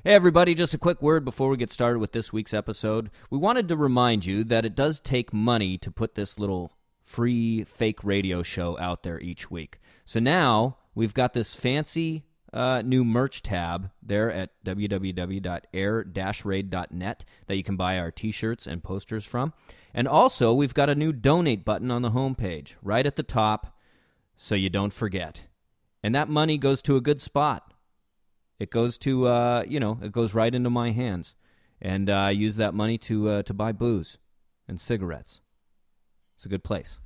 Hey everybody, just a quick word before we get started with this week's episode. We wanted to remind you that it does take money to put this little free fake radio show out there each week. So now we've got this fancy new merch tab there at www.air-raid.net that you can buy our t-shirts and posters from. And also we've got a new donate button on the homepage right at the top so you don't forget. And that money goes to a good spot. It goes to, it goes right into my hands. And I use that money to buy booze and cigarettes. It's a good place.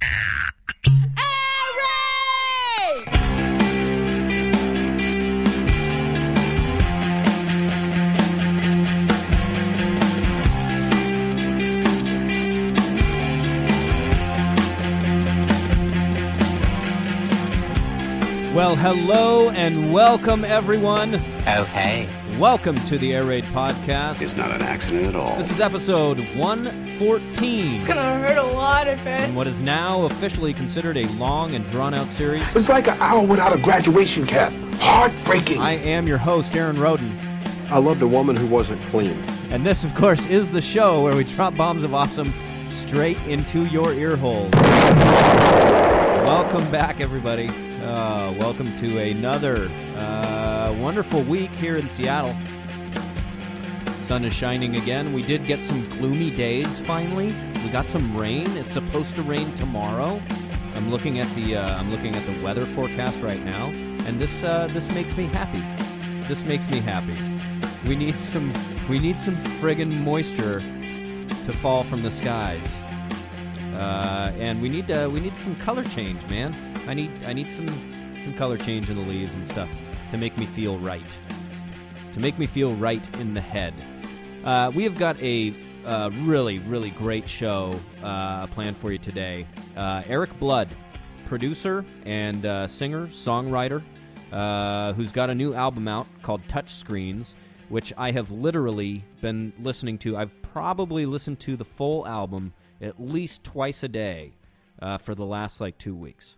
Well, hello and welcome, everyone. Oh, hey. Welcome to the Air Raid Podcast. It's not an accident at all. This is episode 114. It's gonna hurt a lot of it. And what is now officially considered a long and drawn-out series. It's like an hour without a graduation cap. Heartbreaking. I am your host, Aaron Roden. I loved a woman who wasn't clean. And this, of course, is the show where we drop bombs of awesome straight into your ear holes. Welcome back, everybody. Welcome to another wonderful week here in Seattle. Sun is shining again. We did get some gloomy days finally. We got some rain. It's supposed to rain tomorrow. I'm looking at the weather forecast right now, and this makes me happy. This makes me happy. We need some friggin' moisture to fall from the skies. And we need some color change, man. I need some color change in the leaves and stuff to make me feel right. To make me feel right in the head. We have got a really, really great show planned for you today. Eric Blood, producer and singer, songwriter, who's got a new album out called Touchscreens, which I have literally been listening to. I've probably listened to the full album at least twice a day for the last 2 weeks.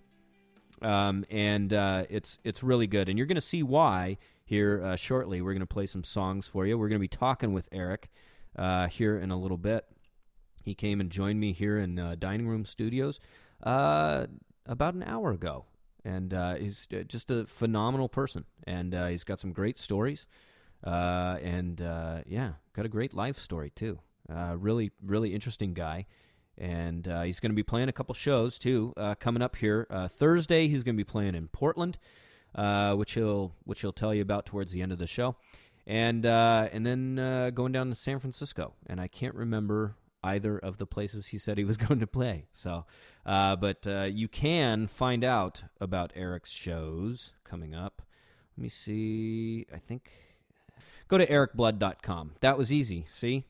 It's really good. And you're going to see why here shortly. We're going to play some songs for you. We're going to be talking with Eric here in a little bit. He came and joined me here in Dining Room Studios about an hour ago. And he's just a phenomenal person. And he's got some great stories. Got a great life story, too. Really, really interesting guy. And he's going to be playing a couple shows, too, coming up here. Thursday, he's going to be playing in Portland, which he'll tell you about towards the end of the show. And then going down to San Francisco. And I can't remember either of the places he said he was going to play. So, but you can find out about Eric's shows coming up. Let me see. I think go to ericblood.com. That was easy, see?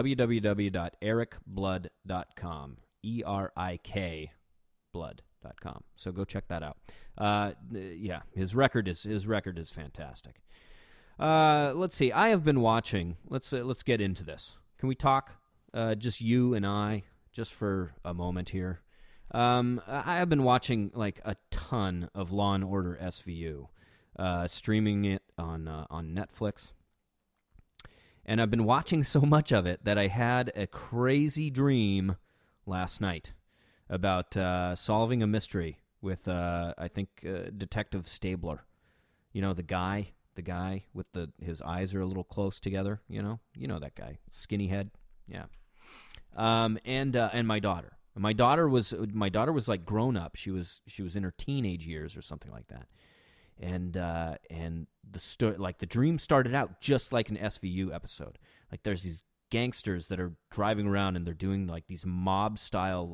www.ericblood.com. ERIK blood.com. So go check that out. His record is fantastic. Let's see. I have been watching. Let's get into this. Can we talk just you and I just for a moment here? I have been watching a ton of Law and Order SVU, streaming it on Netflix. And I've been watching so much of it that I had a crazy dream last night about solving a mystery with, Detective Stabler. You know, the guy with his eyes are a little close together. You know that guy, skinny head. Yeah. And my daughter. My daughter was grown up. She was in her teenage years or something like that. And the dream started out just like an SVU episode. There's these gangsters that are driving around and they're doing these mob style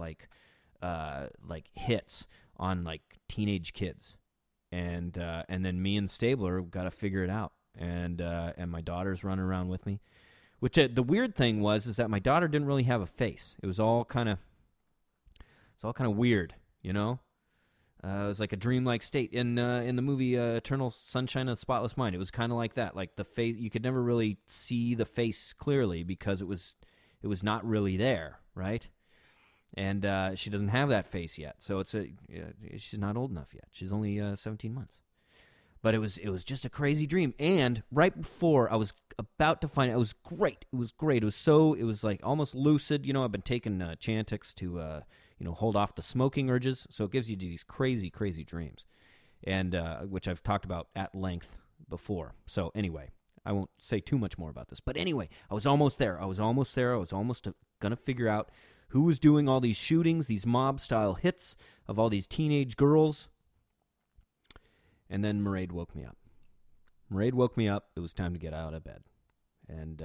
hits on teenage kids, and then me and Stabler got to figure it out. And my daughter's running around with me. Which the weird thing is that my daughter didn't really have a face. It was all kind of weird, you know. It was like a dreamlike state in the movie Eternal Sunshine of the Spotless Mind. It was kind of like that. The face, you could never really see the face clearly because it was not really there, right? And she doesn't have that face yet, so she's not old enough yet. She's only 17 months. But it was just a crazy dream. And right before I was about to find it, it was great. It was great. It was like almost lucid. You know, I've been taking Chantix to hold off the smoking urges. So it gives you these crazy, crazy dreams, and which I've talked about at length before. So anyway, I won't say too much more about this. But anyway, I was almost there. I was almost going to figure out who was doing all these shootings, these mob-style hits of all these teenage girls. And then Mairead woke me up. Mairead woke me up. It was time to get out of bed. And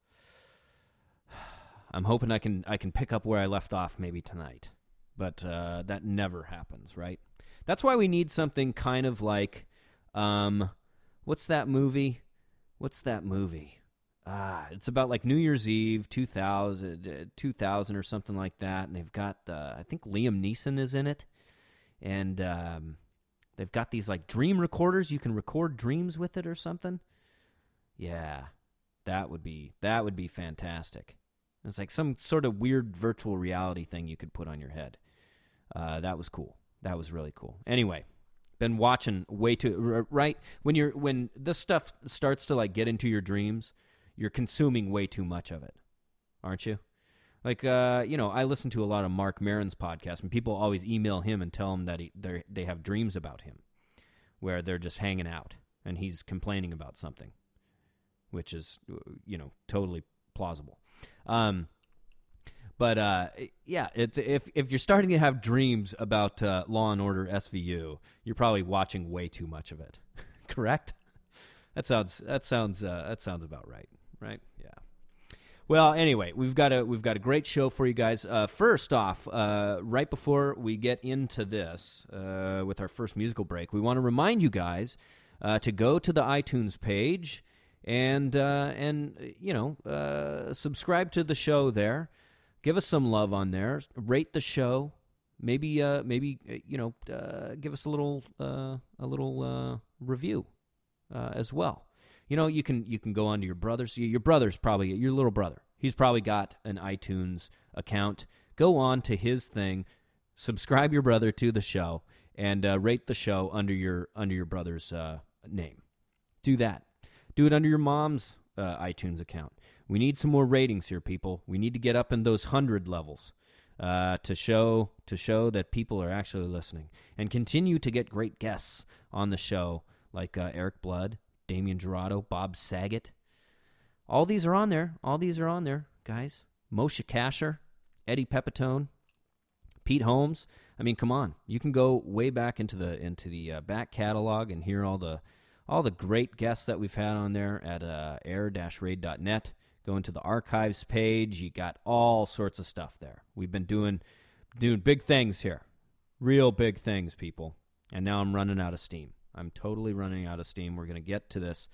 I'm hoping I can pick up where I left off maybe tonight. But that never happens, right? That's why we need something kind of like, what's that movie? It's about like New Year's Eve, 2000 or something like that. And they've got, I think Liam Neeson is in it. And they've got these like dream recorders. You can record dreams with it or something. Yeah, that would be fantastic. It's like some sort of weird virtual reality thing you could put on your head. That was cool. That was really cool. Anyway, been watching way too right when this stuff starts to like get into your dreams, you're consuming way too much of it, aren't you? Like, I listen to a lot of Mark Maron's podcast, and people always email him and tell him that they have dreams about him, where they're just hanging out, and he's complaining about something, which is, totally plausible. But if you're starting to have dreams about Law and Order SVU, you're probably watching way too much of it. Correct? That sounds about right. Right? Yeah. Well, anyway, we've got a great show for you guys. First off, right before we get into this with our first musical break, we want to remind you guys to go to the iTunes page and subscribe to the show there. Give us some love on there. Rate the show. Maybe give us a little review as well. You can go onto your brother's. Your brother's probably your little brother. He's probably got an iTunes account. Go on to his thing, subscribe your brother to the show, and rate the show under your brother's name. Do that. Do it under your mom's iTunes account. We need some more ratings here, people. We need to get up in those 100 levels to show that people are actually listening, and continue to get great guests on the show like Eric Blood, Damian Gerardo, Bob Saget. All these are on there. Guys. Moshe Kasher, Eddie Pepitone, Pete Holmes. I mean, come on. You can go way back into the back catalog and hear all the great guests that we've had on there at air-raid.net. Go into the archives page. You got all sorts of stuff there. We've been doing big things here. Real big things, people. And now I'm running out of steam. I'm totally running out of steam. We're going to get to this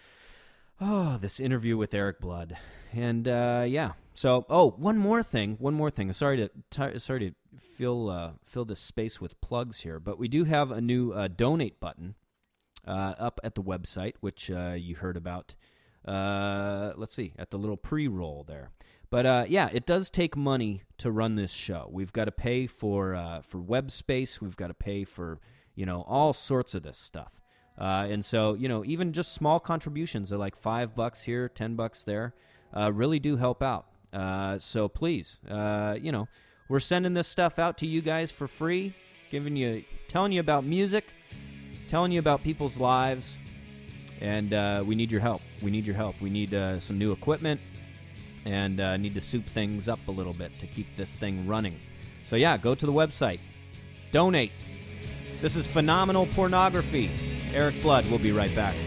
interview with Eric Blood. And, yeah. So, one more thing. Sorry to fill this space with plugs here, but we do have a new donate button up at the website, which you heard about, let's see, at the little pre-roll there. But, yeah, it does take money to run this show. We've got to pay for web space. We've got to pay for all sorts of this stuff. And so, even just small contributions are like $5 here, $10 there, really do help out. So please, we're sending this stuff out to you guys for free, telling you about music, telling you about people's lives, and we need your help. We need some new equipment, and need to soup things up a little bit to keep this thing running. So yeah, go to the website, donate. This is Phenomenal Pornography. Eric Blood. We'll be right back.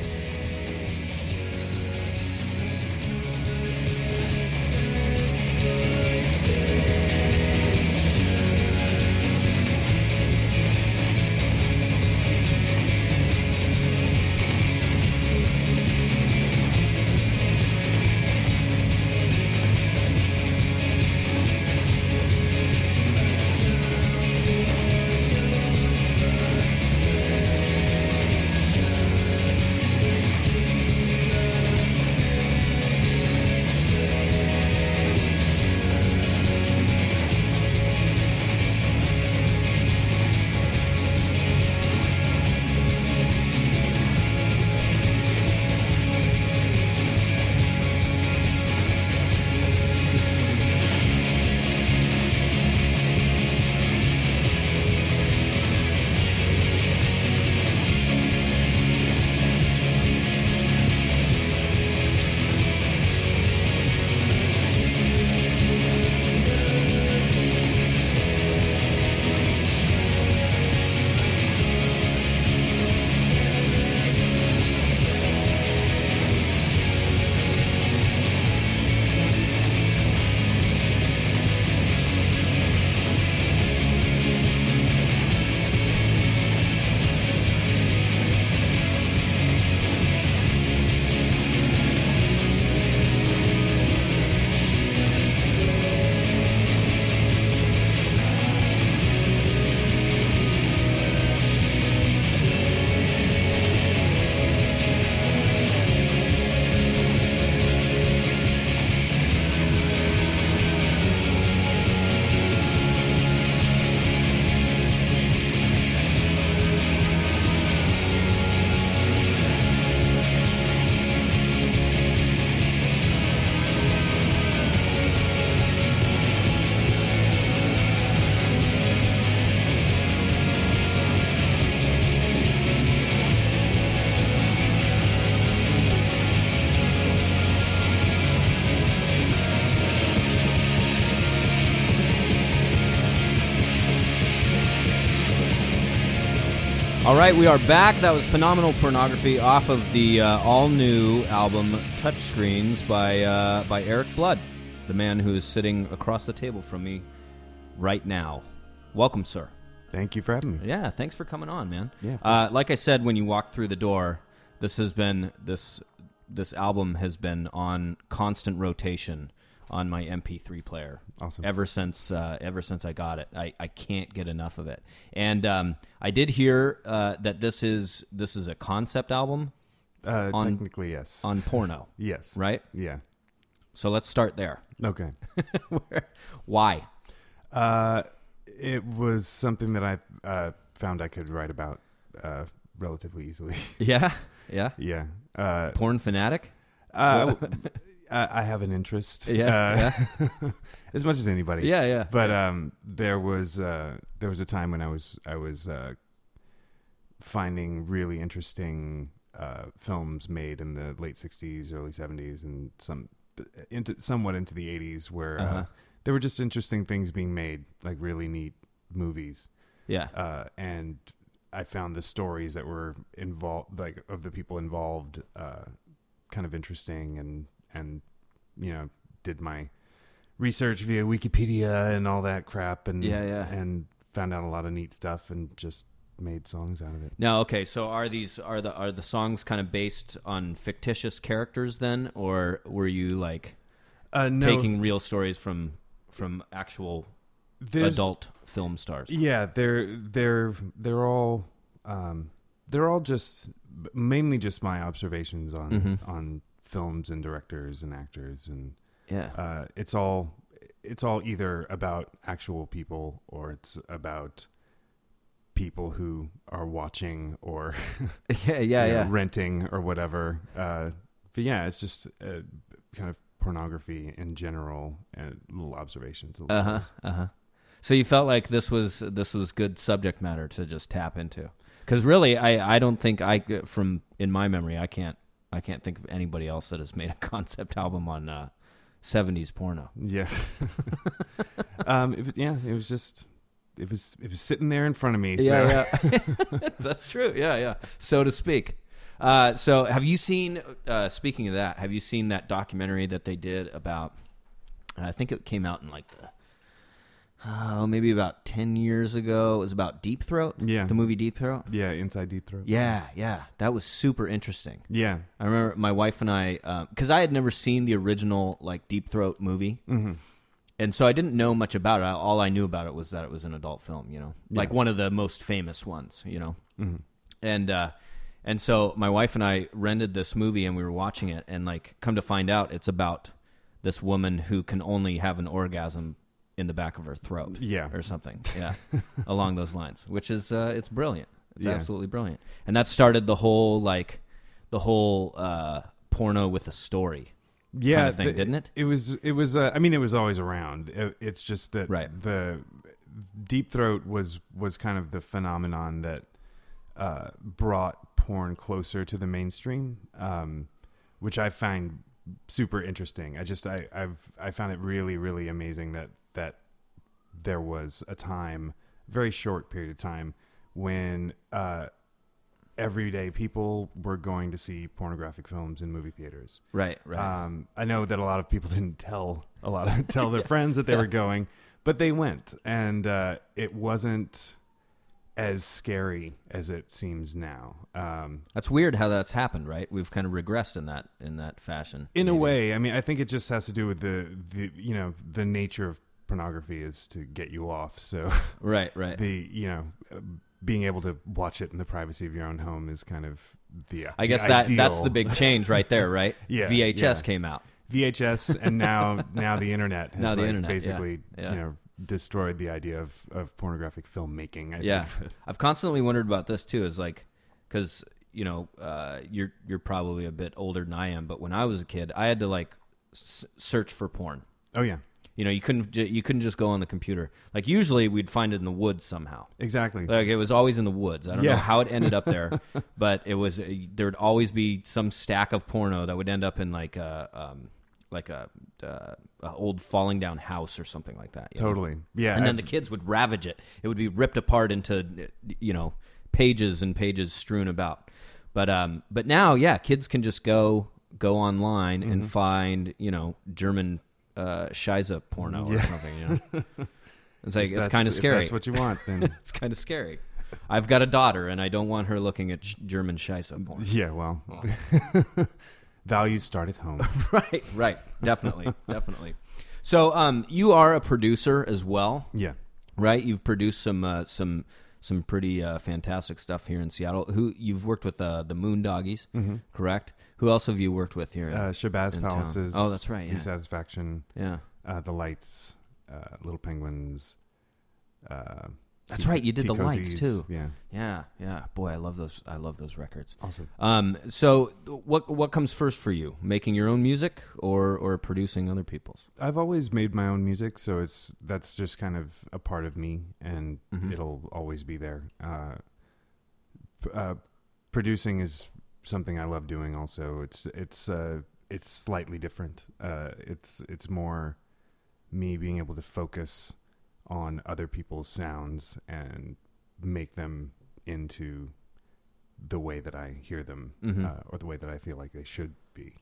All right, we are back. That was Phenomenal Pornography off of the all-new album Touchscreens by Eric Blood, the man who is sitting across the table from me right now. Welcome, sir. Thank you for having me. Yeah, thanks for coming on, man. Yeah. Like I said when you walked through the door, this album has been on constant rotation on my MP3 player. Awesome. Ever since I got it, I can't get enough of it. And I did hear that this is a concept album. Technically, yes. On porno. Yes. Right. Yeah. So let's start there. Okay. Why? It was something that I found I could write about relatively easily. Yeah. Yeah. Yeah. Porn fanatic. I have an interest. Yeah, as much as anybody. Yeah, yeah. But there was a time when I was finding really interesting films made in the late '60s, early '70s, and somewhat into the '80s, where there were just interesting things being made, like really neat movies. Yeah. And I found the stories that were involved, like of the people involved, kind of interesting, and did my research via Wikipedia and all that crap, and and found out a lot of neat stuff, and just made songs out of it. Now, okay, so are the songs kind of based on fictitious characters then, or were you like No, taking real stories from actual adult film stars? Yeah, they're all just mainly just my observations on films and directors and actors, and it's all either about actual people or it's about people who are watching or renting or whatever. But yeah, it's just kind of pornography in general and little observations. So you felt like this was good subject matter to just tap into, because really I don't think in my memory I can't think of anybody else that has made a concept album on 70s porno. Yeah. It was sitting there in front of me. So. Yeah. That's true. Yeah. So to speak. So have you seen, speaking of that, have you seen that documentary that they did about, I think it came out in like maybe about 10 years ago. It was about Deep Throat. Yeah. The movie Deep Throat. Yeah, Inside Deep Throat. Yeah. That was super interesting. Yeah. I remember my wife and I, because I had never seen the original like Deep Throat movie. Mm-hmm. And so I didn't know much about it. All I knew about it was that it was an adult film, like one of the most famous ones, Mm-hmm. And so my wife and I rented this movie and we were watching it, and like come to find out it's about this woman who can only have an orgasm in the back of her throat, or something, along those lines, which is it's brilliant. It's absolutely brilliant, and that started the whole porno with a story, kind of thing, didn't it? It was. I mean, it was always around. It's just that the Deep Throat was kind of the phenomenon that brought porn closer to the mainstream, which I find super interesting. I found it really, really amazing that there was a time, very short period of time, when everyday people were going to see pornographic films in movie theaters. Right. I know that a lot of people didn't tell their friends that they were going, but they went, and it wasn't as scary as it seems now. That's weird how that's happened, right? We've kind of regressed in that fashion. In a way, I mean, I think it just has to do with the nature of pornography is to get you off. So right. Being able to watch it in the privacy of your own home is kind of I guess that's the big change right there, right? Yeah. VHS came out. VHS, and now the internet has internet, basically destroyed the idea of pornographic filmmaking. I think. I've constantly wondered about this too. Is like, because you're probably a bit older than I am, but when I was a kid, I had to like search for porn. Oh yeah. You couldn't just go on the computer. Like usually we'd find it in the woods somehow. Exactly. Like it was always in the woods. I don't know how it ended up there, but it was there would always be some stack of porno that would end up in like a old falling down house or something like that. Totally. Yeah. And then the kids would ravage it. It would be ripped apart into pages and pages strewn about. But now, yeah, kids can just go online and find, German Scheisse porno or something. It's like it's kind of scary. If that's what you want, then it's kind of scary. I've got a daughter, and I don't want her looking at German Scheisse porn. Yeah, well, values start at home. Right. Definitely. So, you are a producer as well. Yeah. Right. You've produced some pretty fantastic stuff here in Seattle. Who you've worked with the Moondoggies, correct? Who else have you worked with here? Shabazz Palaces. Oh, that's right. Yeah. Satisfaction. Yeah. The Lights. Little Penguins. That's right. You did the Lights too. Yeah. Boy, I love those. I love those records. Awesome. So what comes first for you? Making your own music or producing other people's? I've always made my own music, so that's just kind of a part of me, and it'll always be there. Producing is something I love doing. Also, it's slightly different. It's more me being able to focus on other people's sounds and make them into the way that I hear them, or the way that I feel like they should be.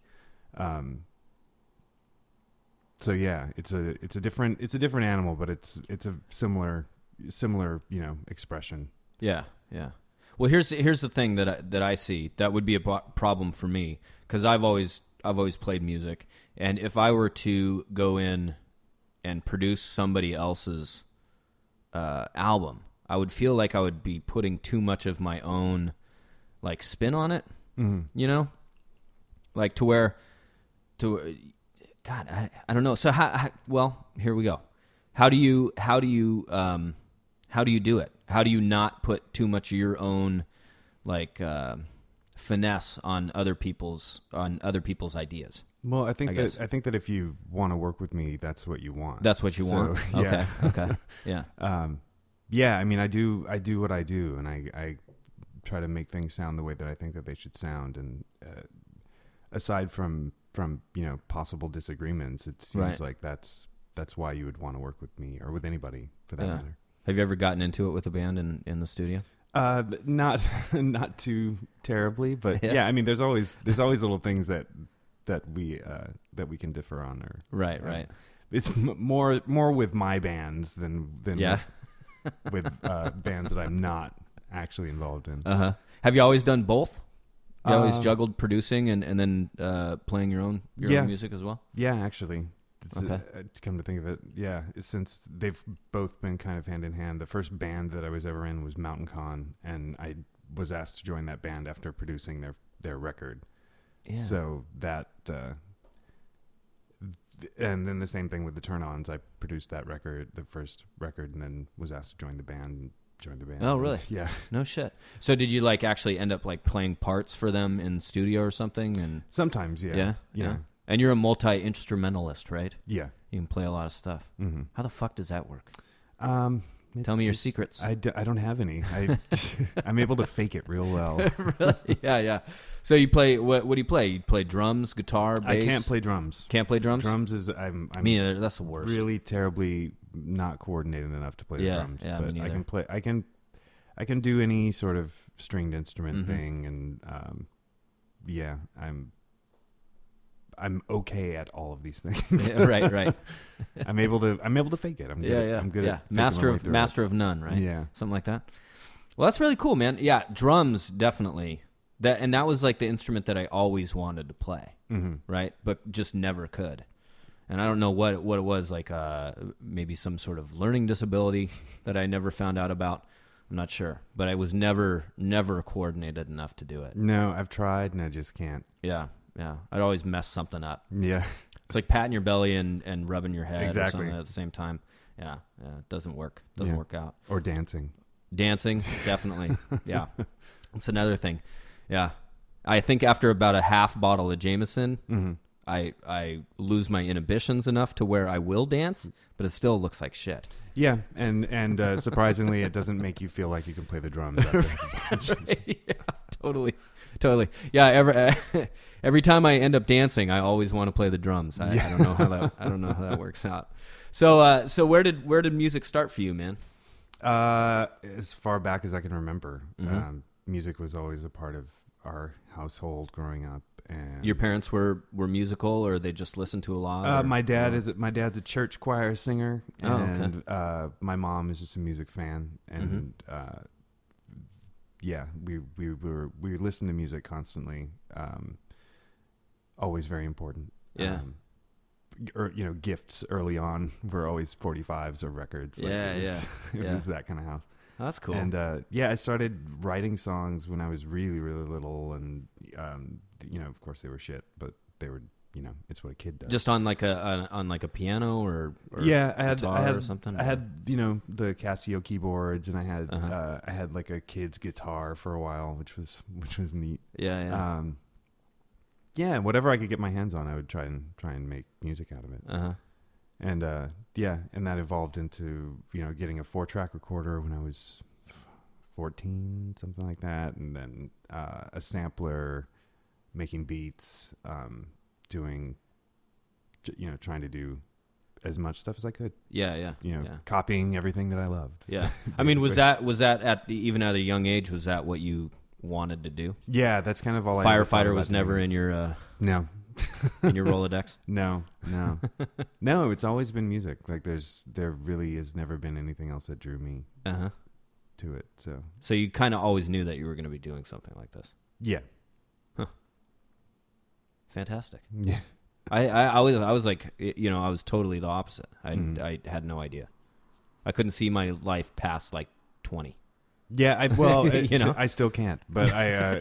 So yeah, it's a different animal, but it's a similar expression. Yeah. Well, here's the thing that I see that would be a problem for me, because I've always played music, and if I were to go in and produce somebody else's album, I would feel like I would be putting too much of my own spin on it. Like God, I don't know. So well, here we go. How do you do it? How do you not put too much of your own finesse on other people's ideas? Well, I think that if you want to work with me, that's what you want. That's what you want. Yeah. Okay. Yeah. Yeah. I mean, I do what I do, and I try to make things sound the way that I think that they should sound. And aside from possible disagreements, it seems like that's why you would want to work with me or with anybody for that matter. Have you ever gotten into it with a band in the studio? Not too terribly, but yeah. I mean, there's always little things that we can differ on, or right. It's more with my bands than with bands that I'm not actually involved in. Have you always done both? You always juggled producing and then playing your own music as well? Yeah, actually. Okay. To come to think of it, yeah, since they've both been kind of hand in hand. The first band that I was ever in was Mountain Con, and I was asked to join that band after producing their record. Yeah. So that, and then the same thing with the Turn-Ons. I produced that record, the first record, and then was asked to join the band. And joined the band. Oh, really? Yeah. No shit. So did you actually end up playing parts for them in studio or something? And sometimes, yeah. Yeah. And you're a multi-instrumentalist, right? Yeah. You can play a lot of stuff. Mm-hmm. How the fuck does that work? Tell me your secrets. I don't have any. I'm able to fake it real well. Really? Yeah. So you play, what do you play? You play drums, guitar, bass? I can't play drums. Can't play drums? Drums is, I'm me neither. That's the worst. Really terribly not coordinated enough to play the drums. Yeah, but me neither. I can do any sort of stringed instrument thing, and I'm okay at all of these things. Right. I'm able to fake it. I'm good. I'm good at master of none, right? Yeah. Something like that. Well, that's really cool, man. Yeah, drums definitely. That was the instrument that I always wanted to play, right? But just never could. And I don't know what it was, maybe some sort of learning disability that I never found out about. I'm not sure, but I was never coordinated enough to do it. No, I've tried and I just can't. Yeah. I'd always mess something up. Yeah. It's like patting your belly and rubbing your head exactly. or something at the same time. Yeah. It doesn't work. Doesn't work out. Or dancing. Dancing, definitely. Yeah. It's another thing. Yeah. I think after about a half bottle of Jameson, I lose my inhibitions enough to where I will dance, but it still looks like shit. Yeah, and surprisingly, it doesn't make you feel like you can play the drums. Right. Yeah, totally. Yeah, every time I end up dancing, I always want to play the drums. I don't know how that works out. So where did music start for you, man? As far back as I can remember, Mm-hmm. Music was always a part of our household growing up. And Your parents were musical, or they just listened to a lot? my dad's a church choir singer, Oh, okay. and my mom is just a music fan, and yeah, we listened to music constantly. Always very important. Yeah. Or gifts early on were always 45s or records. Yeah, it was, yeah. It Yeah. was that kind of house. Oh, that's cool. And I started writing songs when I was really, really little, and of course they were shit, but they were, it's what a kid does. Just on like a piano or yeah, I guitar had or something. I had the Casio keyboards, and I had Uh-huh. I had like a kid's guitar for a while, which was neat. Yeah. Yeah, whatever I could get my hands on, I would try and make music out of it. Uh-huh. And and that evolved into getting a 4-track recorder when I was 14, something like that, and then a sampler, making beats, doing trying to do as much stuff as I could. Yeah. Copying everything that I loved. Yeah. I mean, was that even at a young age? Was that what you wanted to do? Yeah, that's kind of all. I ever thought Firefighter about was never doing. in your No. in your Rolodex. No. No, it's always been music. Like there really has never been anything else that drew me Uh-huh. to it. So you kind of always knew that you were going to be doing something like this. Yeah. Fantastic. Yeah. I was like, I was totally the opposite. I had no idea. I couldn't see my life past like 20. Yeah, I still can't, but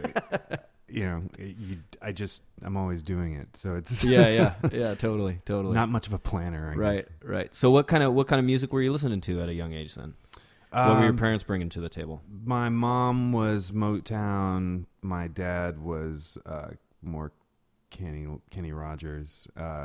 I'm always doing it. So it's Yeah, totally. not much of a planner. I guess. Right. So what kind of music were you listening to at a young age then? What were your parents bringing to the table? My mom was Motown. My dad was more Kenny Rogers.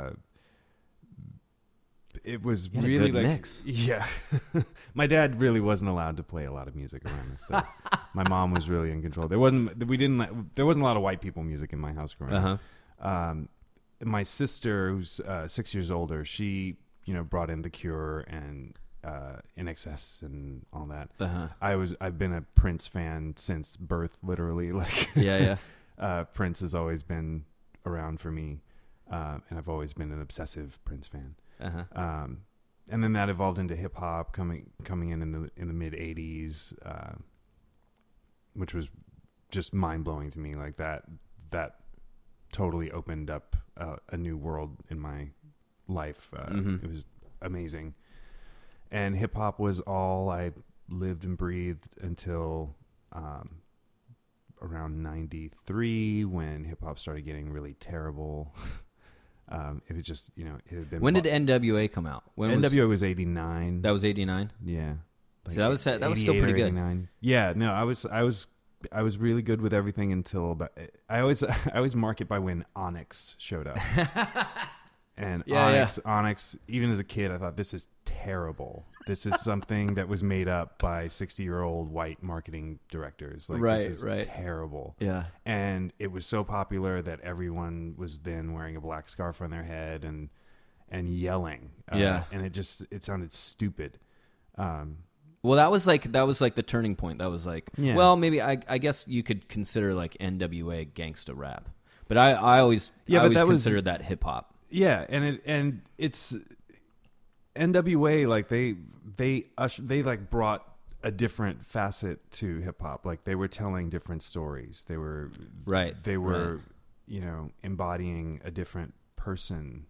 It was You had a really good like mix. Yeah. My dad really wasn't allowed to play a lot of music around us. Though. My mom was really in control. There wasn't a lot of white people music in my house growing up. My sister, who's 6 years older, she brought in The Cure and NXS and all that. I've been a Prince fan since birth, literally. Like Yeah. Prince has always been around for me, and I've always been an obsessive Prince fan. And then that evolved into hip hop coming in the mid '80s, which was just mind blowing to me. Like that totally opened up a new world in my life. It was amazing, and hip hop was all I lived and breathed until around '93 when hip hop started getting really terrible. It was just, it had been. When did NWA come out? NWA was '89. That was '89. Yeah. So that was still pretty good. 89. Yeah, no, I was really good with everything until about. I always mark it by when Onyx showed up. And Onyx, even as a kid, I thought, this is terrible. This is something that was made up by 60-year-old white marketing directors. Like, this is terrible. Yeah. And it was so popular that everyone was then wearing a black scarf on their head and yelling. Yeah. And it sounded stupid. Well, that was like the turning point. That was like, Yeah. well, maybe I guess you could consider like NWA gangsta rap, but I always considered that hip hop. Yeah, and it's NWA, like they like brought a different facet to hip hop. Like they were telling different stories. They were embodying a different person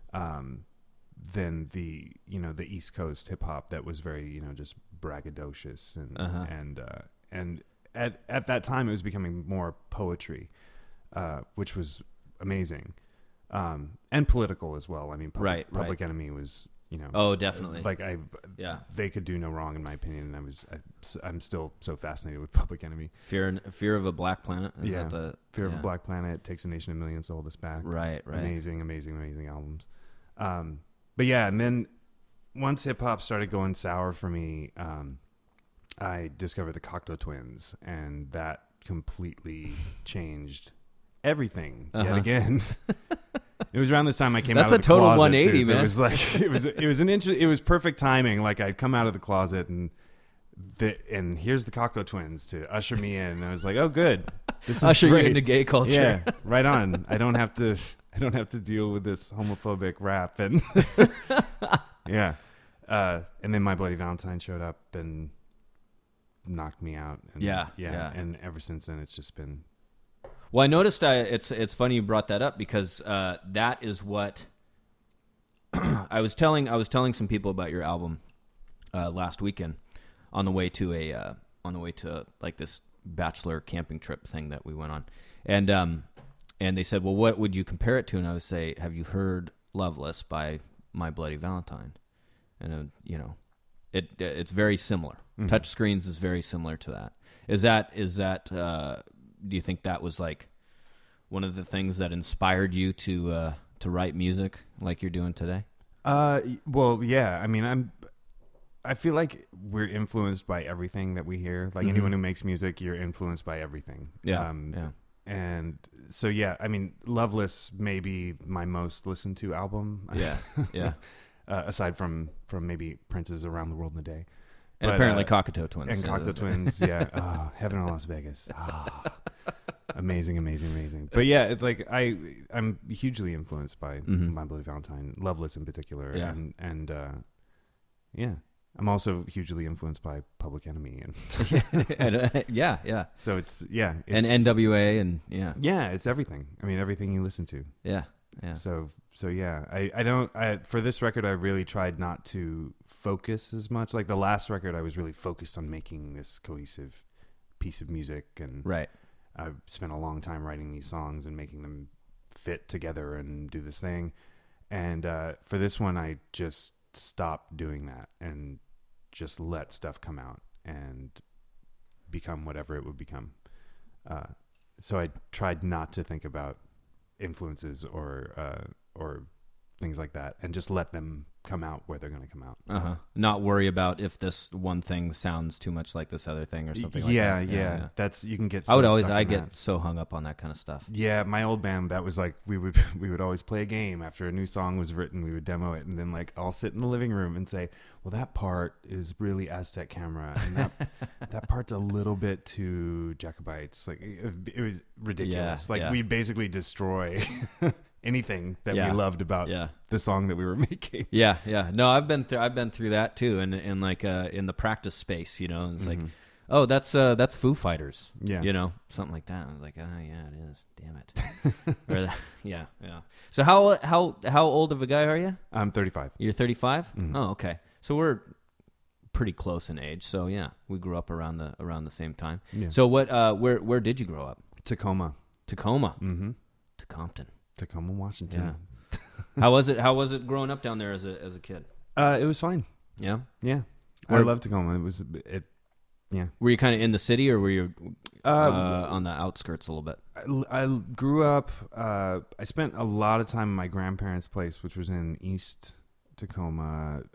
than the East Coast hip hop that was very just braggadocious and at that time it was becoming more poetry, which was amazing. And political as well. I mean, Public Enemy was, Oh, definitely. Like they could do no wrong in my opinion. And I'm still so fascinated with Public Enemy. Fear of a Black Planet. Is yeah, that Fear of a Black Planet, Takes a Nation of Millions, Hold Us Back. Right. Amazing albums. But yeah, and then once hip hop started going sour for me, I discovered the Cocteau Twins, and that completely changed everything yet again. It was around this time I came out of the closet. That's a total 180, man. So it was like it was perfect timing. Like I'd come out of the closet and and here's the Cocteau Twins to usher me in. And I was like, oh, good. This is usher great. you into gay culture. Yeah, right on. I don't have to deal with this homophobic rap and yeah. And then My Bloody Valentine showed up and knocked me out. And Yeah. And ever since then, it's just been. Well, I noticed it's funny you brought that up because that is what I was telling some people about your album last weekend on the way to like this bachelor camping trip thing that we went on, and they said, well, what would you compare it to? And I would say, have you heard Loveless by My Bloody Valentine? And it's very similar. Mm-hmm. Touchscreens is very similar to that. Is that do you think that was like one of the things that inspired you to write music like you're doing today? Well, yeah. I mean, I feel like we're influenced by everything that we hear. Like anyone who makes music, you're influenced by everything. Yeah. And so, yeah, I mean, Loveless may be my most listened to album. Yeah. Aside from maybe Prince's Around the World in a Day. And but, apparently Cocteau Twins. And Cocteau Twins, yeah. Oh, Heaven in Las Vegas. Amazing. But yeah, it's like I'm hugely influenced by My Bloody Valentine, Loveless in particular. Yeah. And yeah. I'm also hugely influenced by Public Enemy. And yeah. So it's and NWA and Yeah, it's everything. I mean, everything you listen to. Yeah. So yeah, I for this record, I really tried not to focus as much. Like the last record, I was really focused on making this cohesive piece of music, and right. I spent a long time writing these songs and making them fit together and do this thing. And for this one, I just stopped doing that and just let stuff come out and become whatever it would become. So I tried not to think about influences or things like that, and just let them come out where they're going to come out. Not worry about if this one thing sounds too much like this other thing or something like that. Yeah. That's, you can get so I get so hung up on that kind of stuff. Yeah, my old band, that was like we would always play a game after a new song was written. We would demo it, and then like I'll sit in the living room and say, well, that part is really Aztec Camera, and that part's a little bit too Jacobites. Like it was ridiculous. We basically destroy anything that we loved about the song that we were making. Yeah. No, I've been through that too, and in like in the practice space, and it's like, oh, that's Foo Fighters, something like that. I was like, oh yeah, it is. Damn it. Yeah. So how old of a guy are you? I'm 35. You're 35? Mm-hmm. Oh, okay. So we're pretty close in age. So yeah, we grew up around the same time. Yeah. So what? Where did you grow up? Tacoma. Mm-hmm. To Compton. Tacoma, Washington. Yeah. How was it growing up down there as a kid? It was fine. Yeah. I loved Tacoma. Yeah. Were you kind of in the city, or were you on the outskirts a little bit? I grew up. I spent a lot of time in my grandparents' place, which was in East Tacoma.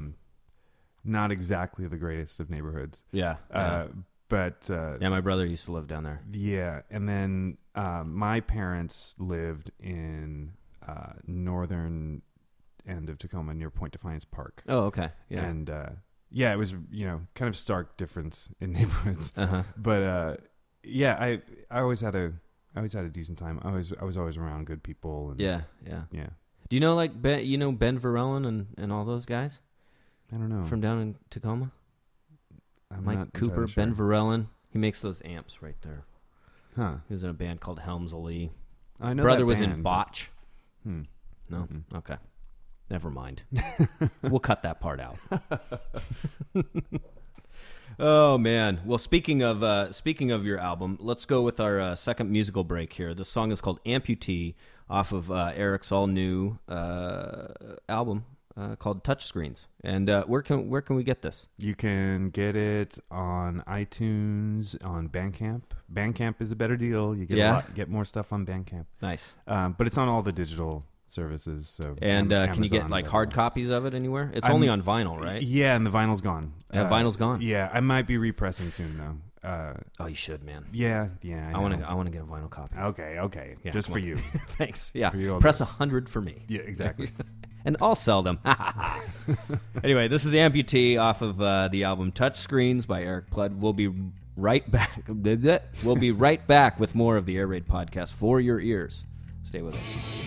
Not exactly the greatest of neighborhoods. Yeah. But my brother used to live down there. Yeah, and then my parents lived in northern end of Tacoma near Point Defiance Park. Oh, okay. Yeah. And it was kind of stark difference in neighborhoods. But I always had a decent time. I was always around good people. And, yeah. Do you know Ben Verellen and all those guys? I don't know. From down in Tacoma? Mike Cooper, sure. Ben Verellen. He makes those amps right there. Huh. He was in a band called Helms Ali. I know. Brother was in Botch. No? Mm-hmm. Okay. Never mind. We'll cut that part out. Oh man. Well, speaking of your album, let's go with our second musical break here. This song is called Amputee off of Eric's all new album. Called Touchscreens. And where can we get this? You can get it on iTunes, on Bandcamp. Bandcamp is a better deal. You get more stuff on Bandcamp. Nice. But it's on all the digital services. So and can you get like hard copies of it anywhere? It's only on vinyl, right? Yeah, and the vinyl's gone. Vinyl's gone. Yeah, I might be repressing soon though. Oh, you should, man. Yeah. I want to get a vinyl copy. Okay. Yeah, just for you. Thanks. Yeah. For you, Press 100 for me. Yeah, exactly. and I'll sell them. Anyway, this is Amputee off of the album Touchscreens by Eric Blood. We'll be right back. We'll be right back with more of the Air Raid podcast for your ears. Stay with us.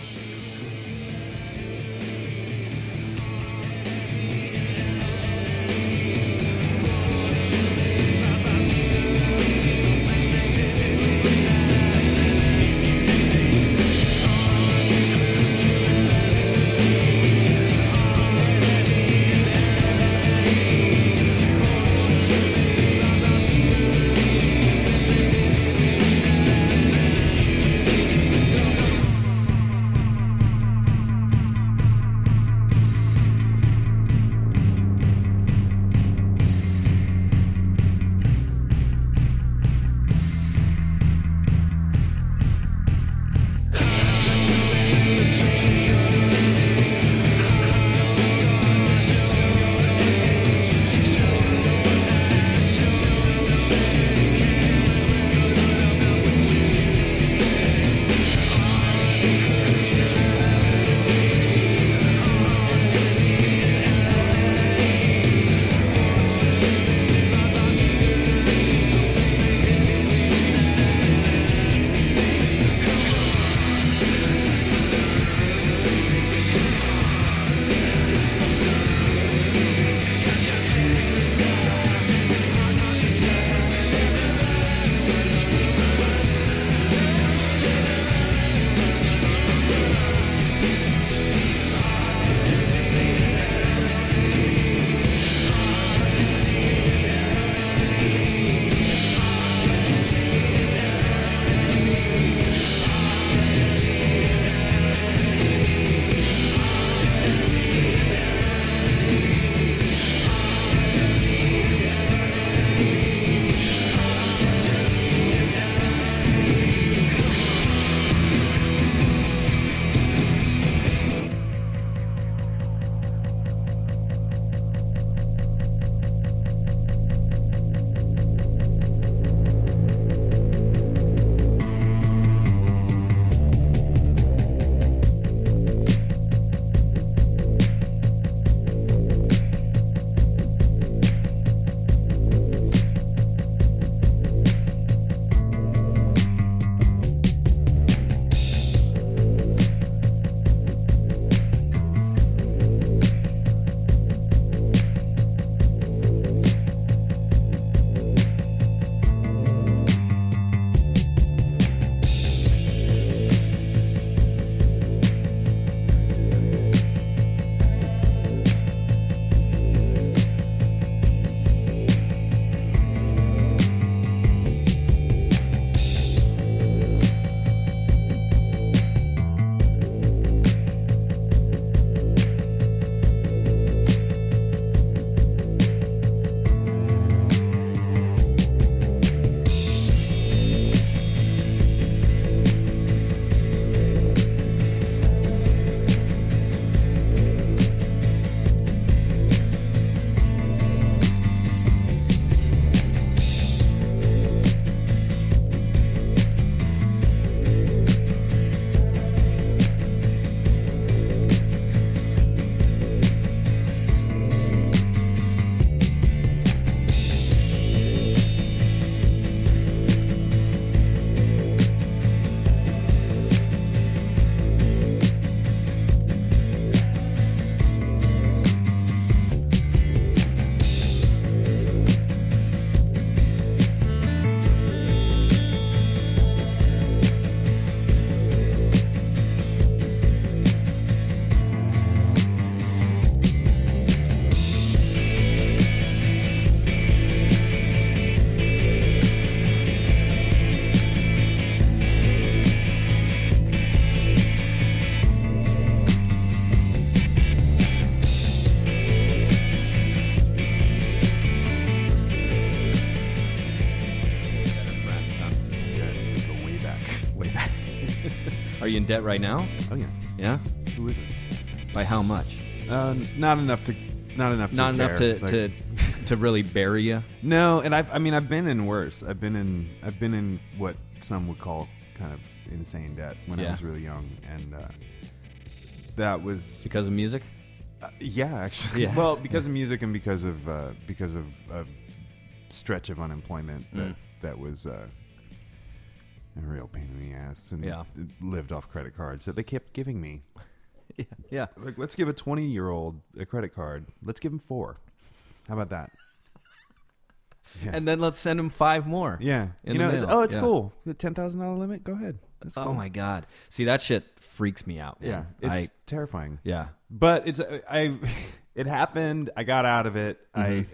Are you in debt right now? Oh yeah. Yeah? Who is it? By how much? Not enough to to really bury you. No, and I've been in worse. I've been in what some would call kind of insane debt when I was really young, and that was because of music. Yeah, actually. Yeah. Well, because of music and because of a stretch of unemployment that was a real pain in the ass, and it lived off credit cards that they kept giving me. Yeah. Like, let's give a 20-year-old a credit card. Let's give him 4. How about that? Yeah. And then let's send him 5 more. Yeah. It's cool. The $10,000 limit. Go ahead. That's cool. Oh my God. See, that shit freaks me out, man. Yeah. It's terrifying. Yeah. But it happened. I got out of it.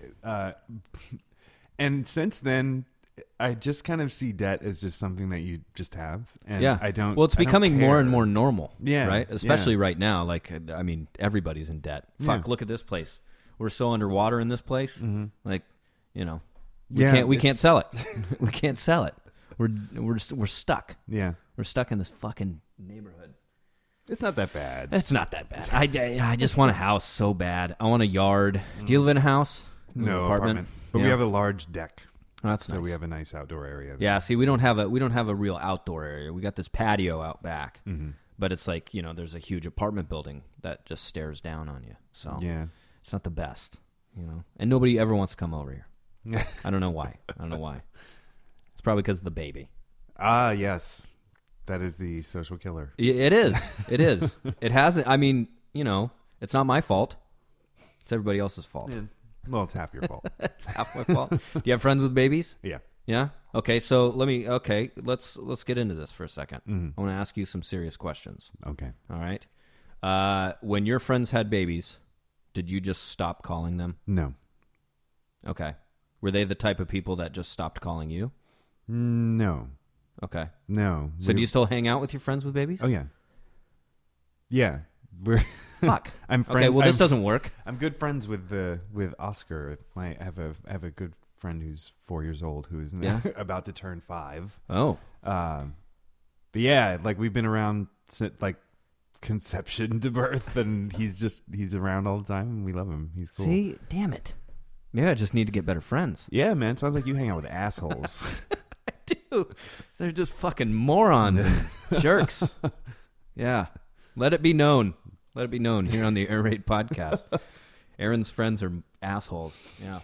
And since then, I just kind of see debt as just something that you just have. And I don't. Well, it's becoming more and more normal. Yeah. Right? Especially right now. Like, I mean, everybody's in debt. Fuck, look at this place. We're so underwater in this place. Mm-hmm. Like, we can't sell it. We can't sell it. We're stuck. Yeah. We're stuck in this fucking neighborhood. It's not that bad. It's not that bad. I just want a house so bad. I want a yard. Do you live in a house? No, apartment. But we have a large deck. Oh, that's so nice. We have a nice outdoor area. Yeah, see, we don't have a real outdoor area. We got this patio out back. Mm-hmm. But it's like, there's a huge apartment building that just stares down on you. So it's not the best, And nobody ever wants to come over here. I don't know why. It's probably because of the baby. Ah, yes. That is the social killer. It is. It is. It hasn't. I mean, it's not my fault. It's everybody else's fault. Yeah. Well, it's half your fault. It's half my fault. Do you have friends with babies? Yeah. Yeah? Okay, so let's get into this for a second. Mm-hmm. I want to ask you some serious questions. Okay. All right. When your friends had babies, did you just stop calling them? No. Okay. Were they the type of people that just stopped calling you? No. Okay. No. So do you still hang out with your friends with babies? Oh, yeah. Yeah. Fuck. I'm friend, okay, well, this doesn't work. I'm good friends with Oscar. I have a good friend who's 4 years old who is about to turn 5. Oh. But yeah, like we've been around since like conception to birth, and he's around all the time, and we love him. He's cool. See, damn it. Maybe I just need to get better friends. Yeah, man. Sounds like you hang out with assholes. I do. They're just fucking morons and jerks. Yeah. Let it be known. Let it be known here on the Air Raid podcast. Aaron's friends are assholes. Yeah.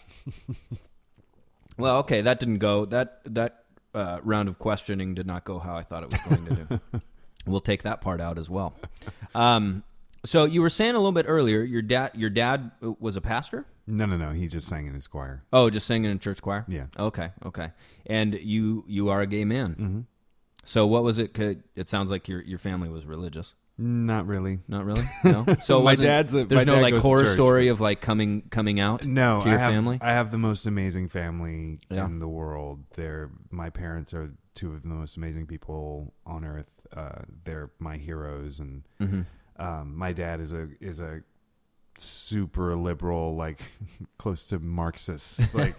Well, okay, that didn't go. That round of questioning did not go how I thought it was going to do. We'll take that part out as well. So you were saying a little bit earlier, your dad was a pastor? No. He just sang in his choir. Oh, just sang in a church choir? Yeah. Okay. And you are a gay man. Mm-hmm. So what was it? It sounds like your family was religious. Not really. Not really? No. So there's no like horror story of like coming out to your family? I have the most amazing family in the world. My parents are two of the most amazing people on earth. They're my heroes, and my dad is a super liberal, like close to Marxist, like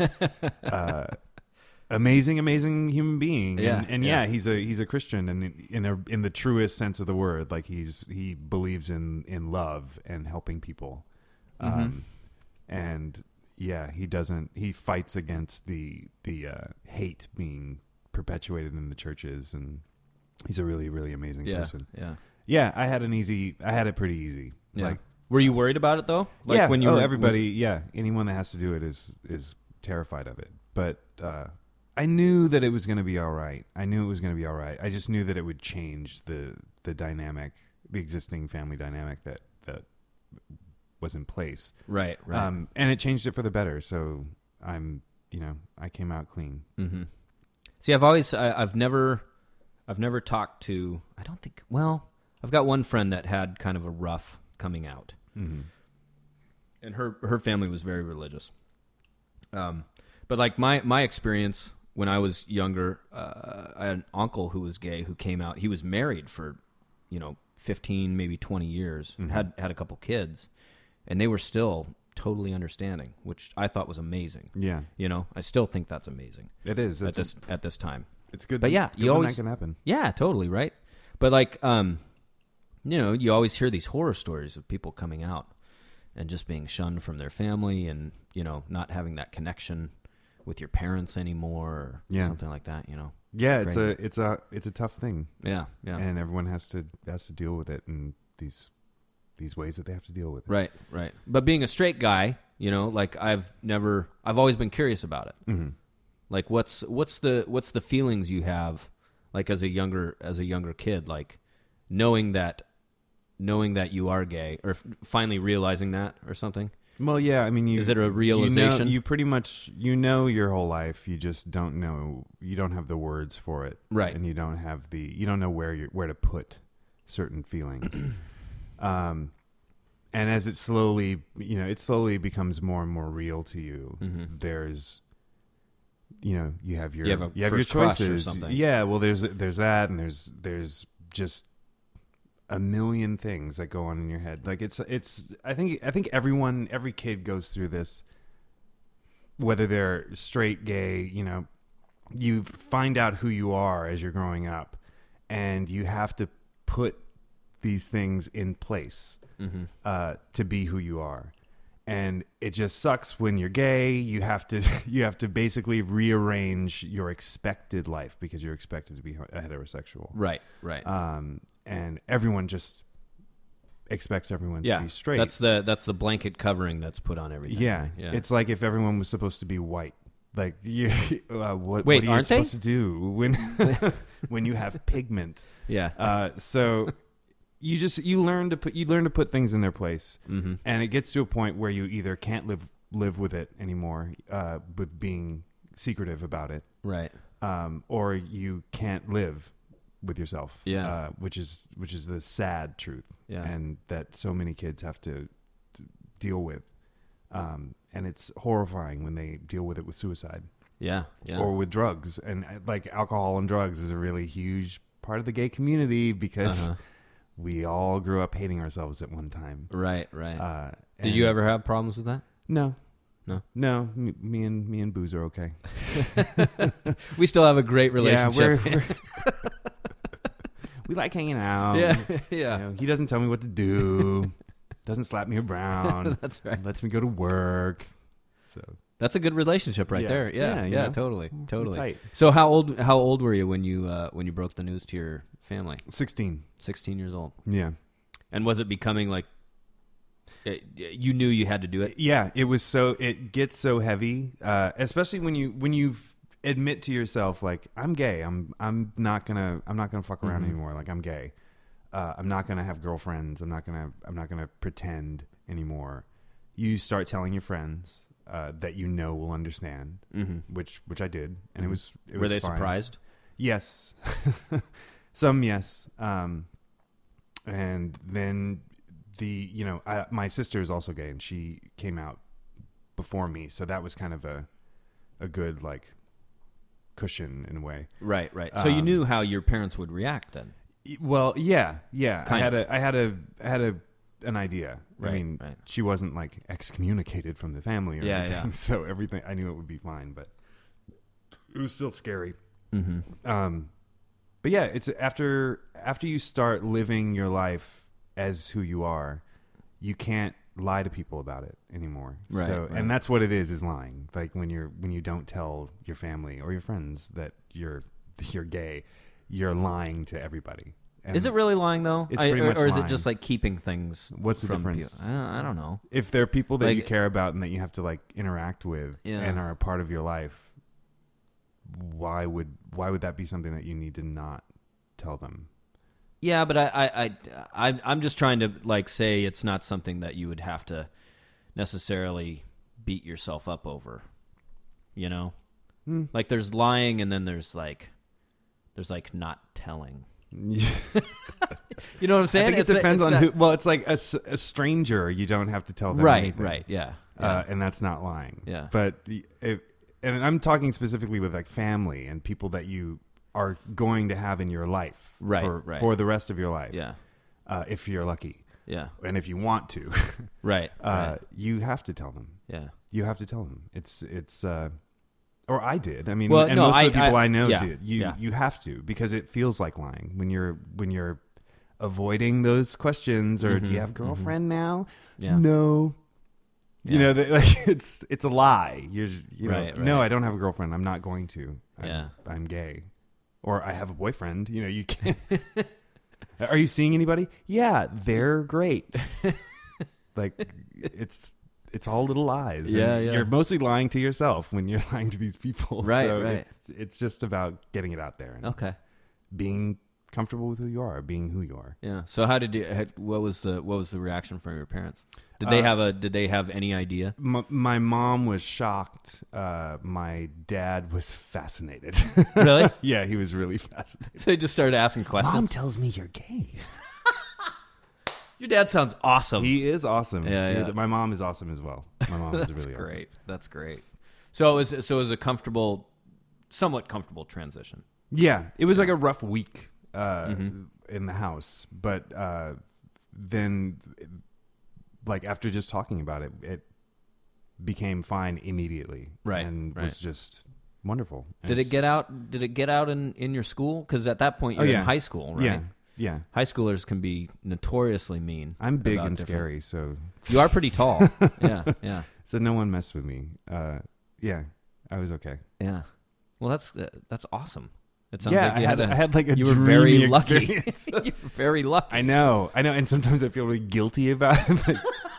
amazing human being. He's a Christian, and in the truest sense of the word, like he believes in love and helping people. And he fights against the hate being perpetuated in the churches, and he's a really, really amazing person. Yeah. I had it pretty easy. Yeah. Like, were you worried about it though? Like when you anyone that has to do it is terrified of it. But I knew that it was going to be all right. I just knew that it would change the dynamic, the existing family dynamic that was in place. Right. And it changed it for the better. So I came out clean. Mm-hmm. See, I've never talked to. I don't think. Well, I've got one friend that had kind of a rough coming out, and her family was very religious. But like my experience when I was younger, I had an uncle who was gay who came out. He was married for 15, maybe 20 years, had a couple kids, and they were still totally understanding, which I thought was amazing. Yeah, I still think that's amazing. It is at this time. It's good. But yeah, you always that can happen. Yeah, totally right. But like, you always hear these horror stories of people coming out and just being shunned from their family, and not having that connection with your parents anymore, or something like that. Yeah, it's a tough thing. Yeah. And everyone has to deal with it in these these ways that they have to deal with it. Right. But being a straight guy, like I've always been curious about it. Mm-hmm. Like what's the feelings you have, like as a younger kid, like knowing that you are gay, or finally realizing that, or something. Well, yeah, I mean, is it a realization? You pretty much your whole life. You just don't know. You don't have the words for it, right? And you don't know where to put certain feelings. And as it slowly becomes more and more real to you. Mm-hmm. There's, you have your choices. Or something. Yeah, well, there's that, and there's just a million things that go on in your head. Like it's I think every kid goes through this, whether they're straight, gay, you find out who you are as you're growing up, and you have to put these things in place to be who you are. And it just sucks when you're gay. You have to basically rearrange your expected life because you're expected to be a heterosexual. Right. And everyone just expects everyone to be straight. That's the blanket covering that's put on everything. Yeah. It's like if everyone was supposed to be white. Like, what are you aren't supposed they? to do when you have pigment? Yeah. So you learn to put things in their place, mm-hmm. and it gets to a point where you either can't live with it anymore, with being secretive about it, right? Or you can't live with yourself, which is the sad truth, and that so many kids have to deal with, and it's horrifying when they deal with it with suicide, or with drugs, and like alcohol and drugs is a really huge part of the gay community because we all grew up hating ourselves at one time, right. Did you ever have problems with that? No. Me and booze are okay. We still have a great relationship. Yeah, we like hanging out. Yeah. He doesn't tell me what to do. Doesn't slap me around. That's right. Lets me go to work. So that's a good relationship right there. Yeah, totally. Tight. So how old were you when you broke the news to your family? 16 years old. Yeah. And was it becoming like you knew you had to do it? Yeah, it gets so heavy, especially when you admit to yourself, like, I'm gay. I'm not gonna fuck around anymore. Like, I'm gay. I'm not gonna have girlfriends. I'm not gonna pretend anymore. You start telling your friends that will understand, which I did, and it was Were they fine. surprised? Yes, some yes, and then my sister is also gay, and she came out before me, so that was kind of a good like cushion in a way. Right. So you knew how your parents would react then. Well, yeah. Kind of. I had an idea. Right, I mean, she wasn't like excommunicated from the family or anything, yeah. so everything, I knew it would be fine, but it was still scary. Mm-hmm. But yeah, it's after you start living your life as who you are, you can't lie to people about it anymore. Right, so, right. And that's what it is lying. Like when you don't tell your family or your friends that you're gay, you're lying to everybody. And is it really lying though? It's pretty much or is lying. it just like keeping things? What's the from difference? People? I don't know. If they're people that Like- you care about and that you have to like interact with and are a part of your life, why would that be something that you need to not tell them? Yeah, but I'm just trying to like say it's not something that you would have to necessarily beat yourself up over. Like there's lying, and then there's like not telling. Yeah. You know what I'm saying? I think it depends on who. Well, it's like a stranger. You don't have to tell them anything. Right. Yeah. And that's not lying. Yeah. But and I'm talking specifically with like family and people that you are going to have in your life, right. for the rest of your life. Yeah. If you're lucky. Yeah. And if you want to, right. You have to tell them. Yeah. You have to tell them. It's or I did. I mean, well, and no, most of the people I know yeah, did. You have to, because it feels like lying when you're avoiding those questions. Or do you have a girlfriend now? Yeah. No. Yeah. Like it's a lie. Right. No, I don't have a girlfriend. I'm not going to. Yeah. I'm gay, or I have a boyfriend. You can't. Are you seeing anybody? Yeah, they're great. Like, it's all little lies. Yeah, and yeah. You're mostly lying to yourself when you're lying to these people. Right, so right. It's just about getting it out there and Okay. being comfortable with who you are, being who you are. Yeah. So how did you? What was the reaction from your parents? Did they have any idea? My mom was shocked. My dad was fascinated. Really? Yeah, he was really fascinated. So they just started asking questions. Mom tells me you're gay. Your dad sounds awesome. He is awesome. Yeah. My mom is awesome as well. My mom is really great. That's great. So it was a somewhat comfortable transition. Yeah, it was like a rough week in the house, but then, like after just talking about it, it became fine immediately, Right, and right. was just wonderful. And Did it get out? Did it get out in your school? Because at that point you're in high school, right? Yeah. High schoolers can be notoriously mean. I'm big about and different- scary, so You are pretty tall. Yeah. so no one messed with me. Yeah, I was okay. Yeah. Well, that's awesome. It sounds Yeah, like you I had like a you were very dreamy lucky. experience. You were very lucky. I know, and sometimes I feel really guilty about it. But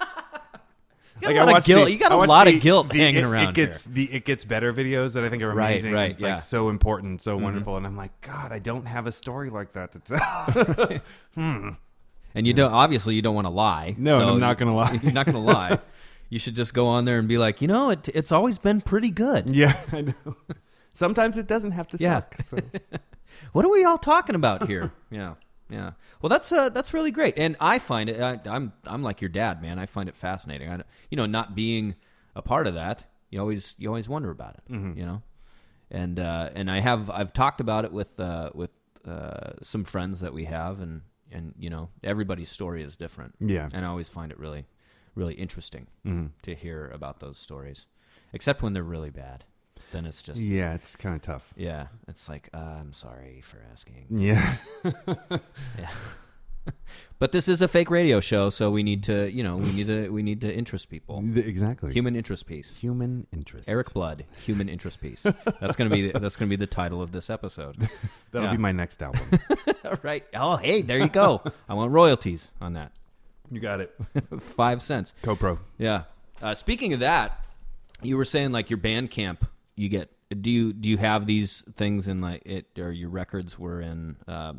You got a lot of guilt. You got a lot of guilt hanging around It gets better videos that I think are Right, amazing, right, yeah. like so important, so wonderful, and I'm like, God, I don't have a story like that to tell. And you don't obviously you don't want to lie. No, so I'm not going to lie. You're not going to lie. You should just go on there and be like, it's always been pretty good. Yeah, I know. Sometimes it doesn't have to Yeah. suck. So. What are we all talking about here? Yeah. Well, that's really great, and I find it. I'm like your dad, man. I find it fascinating. Not being a part of that, you always wonder about it. You know, and I've talked about it with some friends that we have, and everybody's story is different. Yeah. And I always find it really, really interesting to hear about those stories, except when they're really bad. Then it's just Yeah, it's kind of tough. yeah. It's like I'm sorry for asking. Yeah. Yeah. But this is a fake radio show, so we need to interest people. Exactly. Human interest piece. Human interest. Eric Blood, human interest piece. That's gonna be the title of this episode. That'll Yeah. be my next album. Right. Oh, hey, there you go. I want royalties on that. You got it. 5 cents. CoPro. Yeah. Speaking of that, you were saying like your Bandcamp. You get. Do you have these things in like it, or your records were in? God.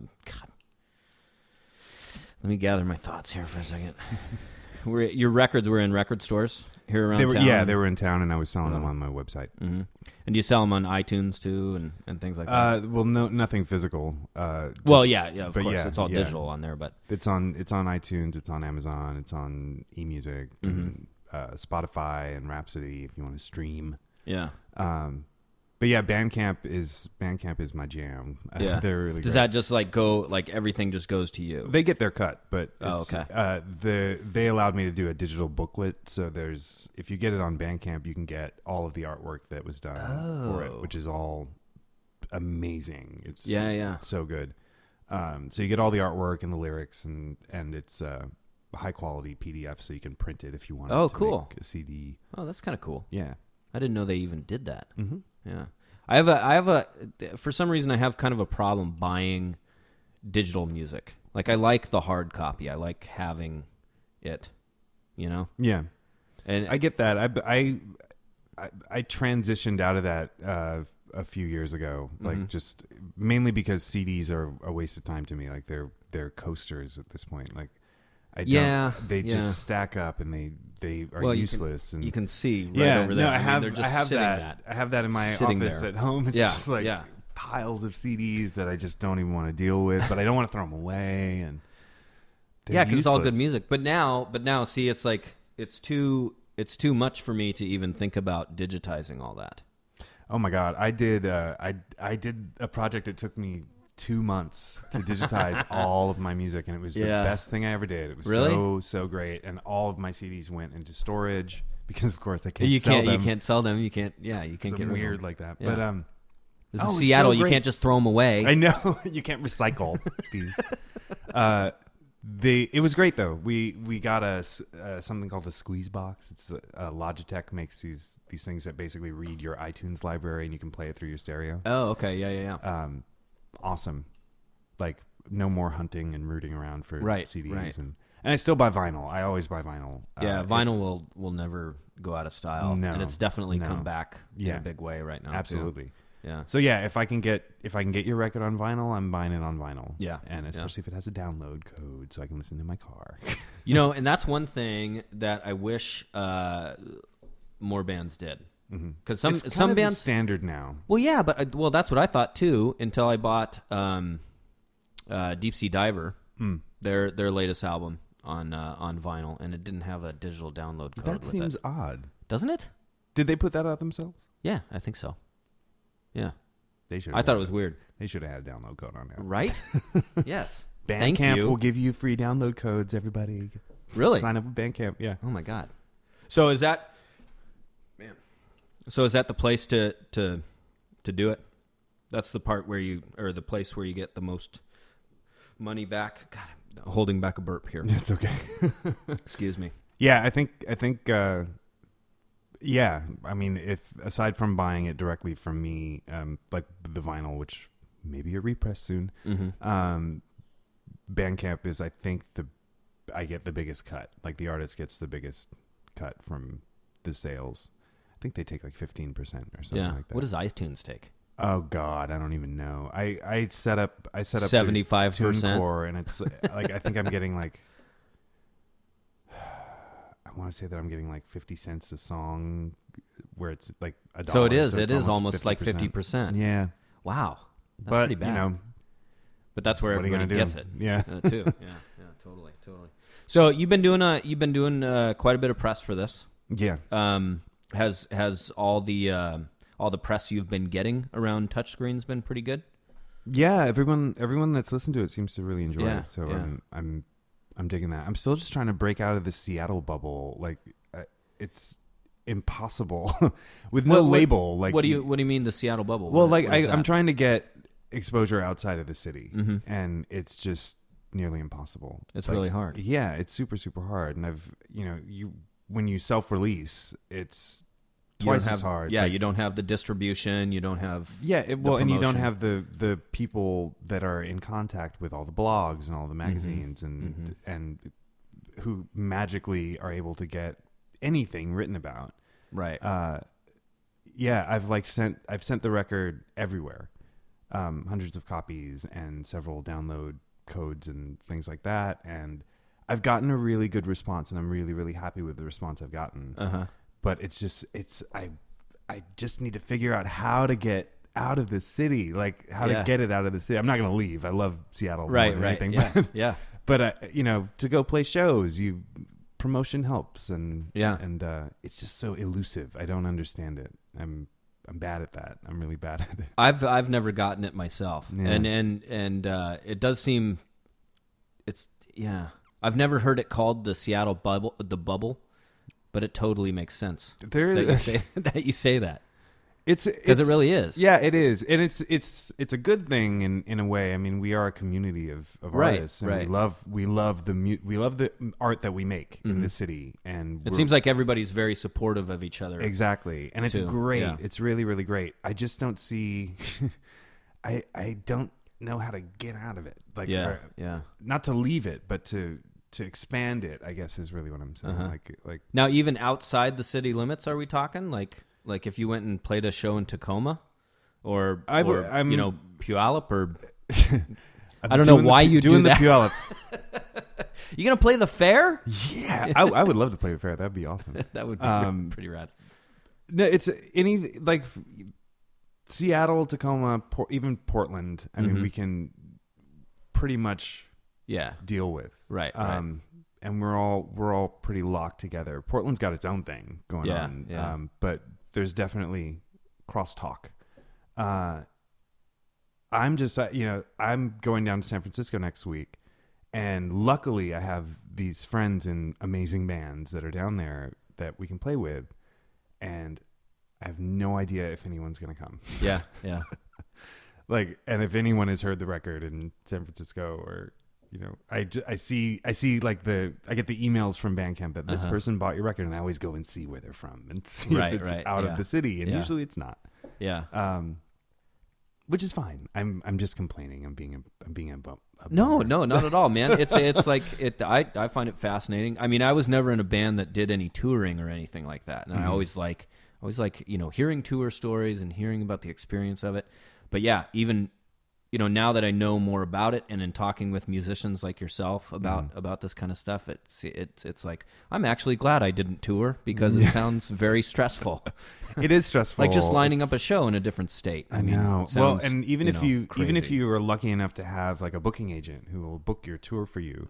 Let me gather my thoughts here for a second. Your records were in record stores here around town? Yeah, they were in town, and I was selling them on my website. Mm-hmm. And do you sell them on iTunes too, and things like that? Well, no, nothing physical. Well, yeah, of but course, yeah, it's all yeah. digital on there, but It's on iTunes, it's on Amazon, it's on eMusic, and, Spotify, and Rhapsody if you want to stream. yeah, But yeah, Bandcamp is my jam. yeah. They're really Does great. that just like go like everything just goes to you? They get their cut, but Oh, it's, okay. They allowed me to do a digital booklet, so if you get it on Bandcamp, you can get all of the artwork that was done for it, which is all amazing. It's it's so good. So you get all the artwork and the lyrics, and it's a high quality PDF, so you can print it if you want. Oh, to cool. make a CD. Oh, that's kind of cool. Yeah. I didn't know they even did that. Mm-hmm. Yeah, I have a for some reason I have kind of a problem buying digital music. Like I like the hard copy. I like having it, Yeah. And I get that. I transitioned out of that a few years ago, like just mainly because CDs are a waste of time to me. Like they're coasters at this point. Like they just stack up and they are useless. You can see right yeah, over there. no, I mean, they're just sitting that. I have that in my sitting office there. at home. It's Yeah, just like yeah. piles of CDs that I just don't even want to deal with, but I don't want to throw them away. And Yeah, because it's all good useless. music. But now, see, it's like it's too much for me to even think about digitizing all that. Oh my God, I did a project that took me 2 months to digitize all of my music, and it was the best thing I ever did. It was Really? so great, and all of my CDs went into storage because, of course, I can't sell them. You can't sell them. You can't. Yeah, you can't It's get rid of weird them. like that. Yeah. But This is it's Seattle. so You great. can't just throw them away. I know you can't recycle these. It was great though. We got something called a squeeze box. It's the Logitech makes these things that basically read your iTunes library and you can play it through your stereo. Oh, okay. Yeah. Awesome. Like no more hunting and rooting around for CDs. Right. And I still buy vinyl. I always buy vinyl. Yeah, vinyl will never go out of style. No, and it's definitely come back in Yeah. a big way right now. Absolutely. Too. Yeah. So yeah, if I can get your record on vinyl, I'm buying it on vinyl. Yeah. And especially if it has a download code so I can listen in my car. And that's one thing that I wish more bands did. Because some it's kind some of bands the standard now. Well, yeah, but that's what I thought too until I bought Deep Sea Diver, their latest album on vinyl, and it didn't have a digital download code. That seems odd, doesn't it? Did they put that out themselves? Yeah, I think so. Yeah, they should. I thought it was weird. They should have had a download code on there, right? Yes. Bandcamp will give you free download codes. Everybody, really sign up with Bandcamp. Yeah. Oh my God. So is that the place to do it? That's the part where the place where you get the most money back. God, I'm holding back a burp here. It's okay. Excuse me. Yeah, I think. Yeah, I mean, if aside from buying it directly from me, like the vinyl, which maybe a repress soon, Bandcamp is, I think, I get the biggest cut. Like the artist gets the biggest cut from the sales. I think they take like 15% or something like that. What does iTunes take? Oh God, I don't even know. I set up 75%, TuneCore, and it's like I think I'm getting like. I want to say that I'm getting like 50 cents a song, where it's like $1. So it is almost 50%. Like 50%. Yeah. Wow. That's but pretty bad. But that's where everybody gets it. Yeah. Too. Yeah. Totally. So you've been doing quite a bit of press for this. Yeah. Has all the press you've been getting around touchscreens been pretty good? Yeah. Everyone that's listened to it seems to really enjoy it. So yeah. I'm digging that. I'm still just trying to break out of the Seattle bubble. Like, it's impossible with no label. Like, what do you mean the Seattle bubble? Well, I'm trying to get exposure outside of the city, and it's just nearly impossible. It's really hard. Yeah, it's super, super hard. And when you self-release, it's twice as hard. Yeah, you don't have the distribution. You don't have and you don't have the people that are in contact with all the blogs and all the magazines and who magically are able to get anything written about. Right. I've sent the record everywhere, hundreds of copies and several download codes and things like that, and I've gotten a really good response, and I'm really, really happy with the response I've gotten. But I just need to figure out how to get out of the city, like how to get it out of the city. I'm not going to leave. I love Seattle more than anything. Yeah. But to go play shows, promotion helps, and it's just so elusive. I don't understand it. I'm bad at that. I'm really bad at it. I've never gotten it myself, and it does seem I've never heard it called the Seattle bubble, but it totally makes sense that you say that. It's because it really is. Yeah, it is, and it's a good thing in a way. I mean, we are a community of artists, and we love the art that we make in the city, and it seems like everybody's very supportive of each other. Exactly, and it's great. Yeah. It's really, really great. I just don't see. I don't know how to get out of it. Like, not to leave it, but to expand it, I guess, is really what I'm saying. Like now, even outside the city limits, are we talking like if you went and played a show in Tacoma, or Puyallup, or I don't know why you do that. The Puyallup. You gonna play the fair? Yeah, I would love to play the fair. That'd be awesome. That would be pretty rad. No, it's any like Seattle, Tacoma, even Portland. I mean, we can pretty much deal with right. And we're all pretty locked together. Portland's got its own thing going on. Yeah. But there's definitely crosstalk. I'm just I'm going down to San Francisco next week, and luckily I have these friends in amazing bands that are down there that we can play with, and I have no idea if anyone's going to come. Yeah. And if anyone has heard the record in San Francisco, or I see like I get the emails from Bandcamp that this person bought your record, and I always go and see where they're from and see if it's out of the city, and usually it's not. Yeah. which is fine. I'm just complaining. I'm being a No, not at all, man. It's like it. I find it fascinating. I mean, I was never in a band that did any touring or anything like that, and I always like hearing tour stories and hearing about the experience of it. But yeah, even now that I know more about it, and in talking with musicians like yourself about this kind of stuff, it's like I'm actually glad I didn't tour because it sounds very stressful. It is stressful, like just lining up a show in a different state. I know. Well, and even if crazy. you are lucky enough to have like a booking agent who will book your tour for you,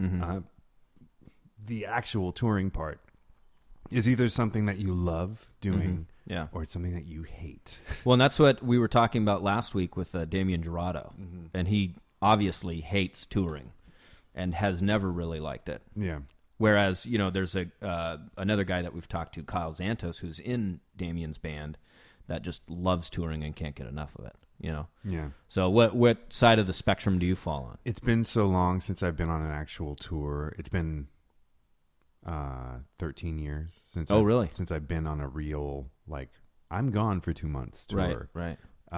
the actual touring part is either something that you love doing. Yeah. Or it's something that you hate. Well, and that's what we were talking about last week with Damien Jurado. And he obviously hates touring and has never really liked it. Yeah. Whereas, there's another guy that we've talked to, Kyle Zantos, who's in Damien's band, that just loves touring and can't get enough of it, Yeah. So what side of the spectrum do you fall on? It's been so long since I've been on an actual tour. It's been 13 years since really? Since I've been on a real, like, I'm gone for 2 months tour. Right.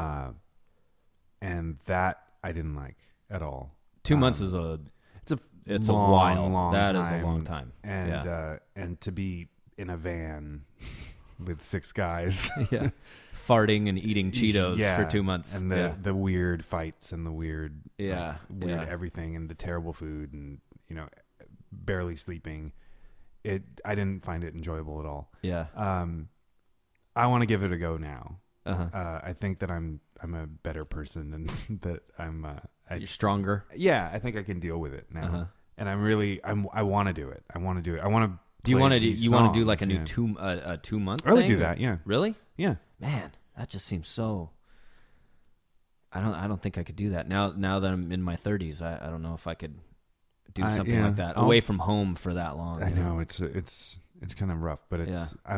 And that I didn't like at all. 2 months is it's long, a while. Long that time. is a long time. And and to be in a van with 6 guys. Yeah. Farting and eating Cheetos for 2 months. And the weird fights and the weird weird everything and the terrible food and barely sleeping. I didn't find it enjoyable at all. Yeah. I want to give it a go now. Uh-huh. I think that I'm a better person and that you're stronger. Yeah, I think I can deal with it now. Uh-huh. And I want to do it. I want to do it. I want to. Do you want to do like a new 2 month? I would do that. Yeah. Really? Yeah. Man, that just seems so. I don't think I could do that now. Now that I'm in my 30s, I don't know if I could do something like that away from home for that long. I know it's kind of rough, but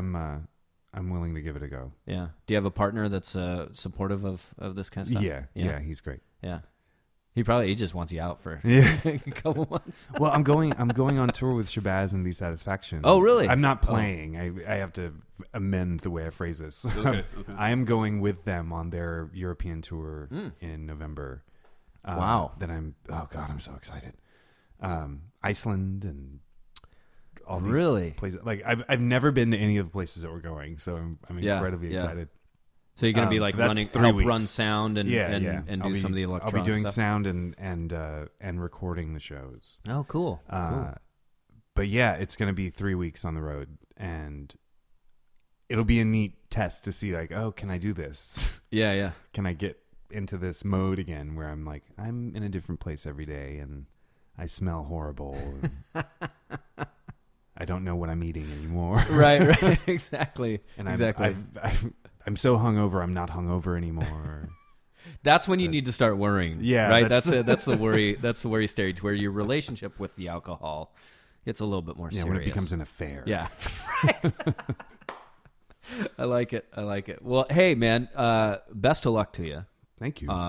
I'm willing to give it a go. Yeah. Do you have a partner that's supportive of this kind of stuff? Yeah, he's great. Yeah. He just wants you out for a couple months. Well, I'm going on tour with Shabazz and Dissatisfaction. Oh, really? I'm not playing. I have to amend the way I phrase this. Okay. I am going with them on their European tour in November. Wow. I'm so excited. Iceland and all these places. Like I've never been to any of the places that we're going, so I'm incredibly excited. So you're going to be like run sound and do some of the electronic stuff? I'll be doing sound and recording the shows. Oh, cool. But yeah, it's going to be 3 weeks on the road, and it'll be a neat test to see like, oh, can I do this? Yeah. Can I get into this mode again where I'm like, I'm in a different place every day and I smell horrible. And I don't know what I'm eating anymore. Right. Exactly. And I'm so hungover, I'm not hungover anymore. That's when you need to start worrying. Yeah. Right? That's the worry. That's the worry stage where your relationship with the alcohol gets a little bit more serious. Yeah, when it becomes an affair. Yeah. I like it. Well, hey, man, best of luck to you. Thank you.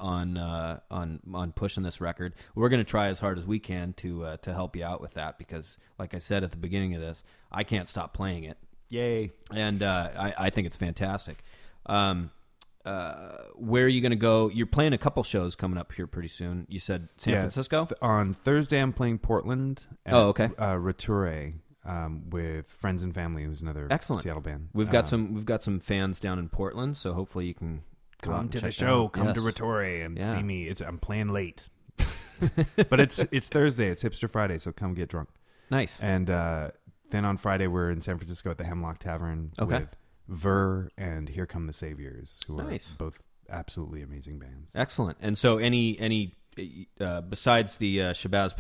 On pushing this record. We're going to try as hard as we can to help you out with that because, like I said at the beginning of this, I can't stop playing it. Yay! And I think it's fantastic. Where are you going to go? You're playing a couple shows coming up here pretty soon. You said San Francisco? On Thursday, I'm playing Portland. At, Retoure with Friends and Family, who's another Seattle band. We've got some fans down in Portland, so hopefully you can come to the show. Come to Retoure and see me. I'm playing late, but it's Thursday. It's Hipster Friday, so come get drunk. Nice. And then on Friday, we're in San Francisco at the Hemlock Tavern with Ver and Here Come the Saviors, who are both absolutely amazing bands. Excellent. And so any besides the Shabazz